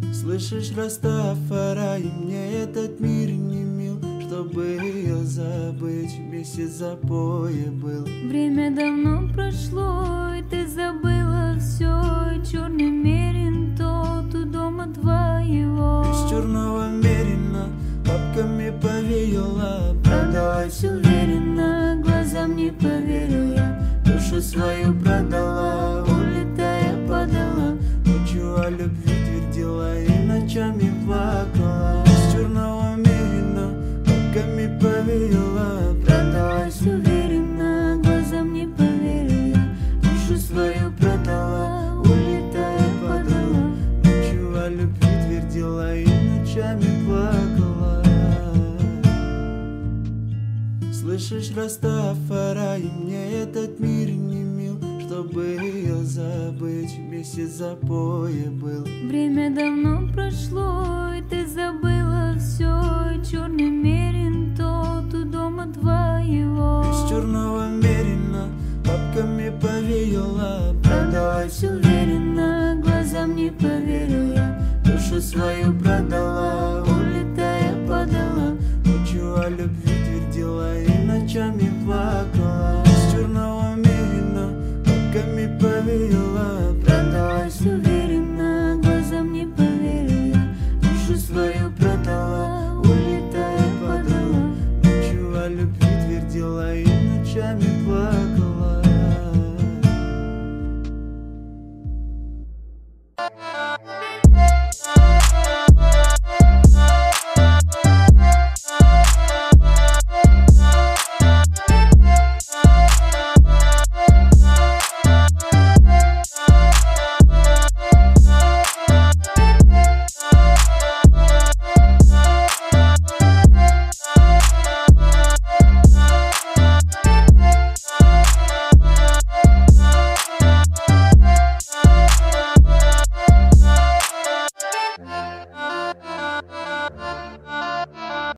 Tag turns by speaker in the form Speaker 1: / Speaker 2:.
Speaker 1: Слышишь, Растафари, мне этот мир не мил, чтобы ее забыть, вместе запоя был.
Speaker 2: Время давно прошло, и ты забыла все, и черный мерин тот у дома твоего.
Speaker 1: Из черного мерина бабками повеяла, продалась уверенно, глазам не поверил я. Душу свою продала, улетая подала, ночью о любви твердила и ночами плакала. Из черного мерина бабками повеяла, продалась уверенно, глазам не поверил я. Душу свою продала, улетая подала, ночью о любви твердила и ночами плакала. Слышишь, Растафари, мне этот мир не мил, чтобы ее забыть, вместе запоя был.
Speaker 2: Время давно прошло, и ты забыла все, и черный мерин тот у дома твоего.
Speaker 1: Из черного мерина бабками повеяла, продалась уверенно, глазам не поверил я. Душу свою продала.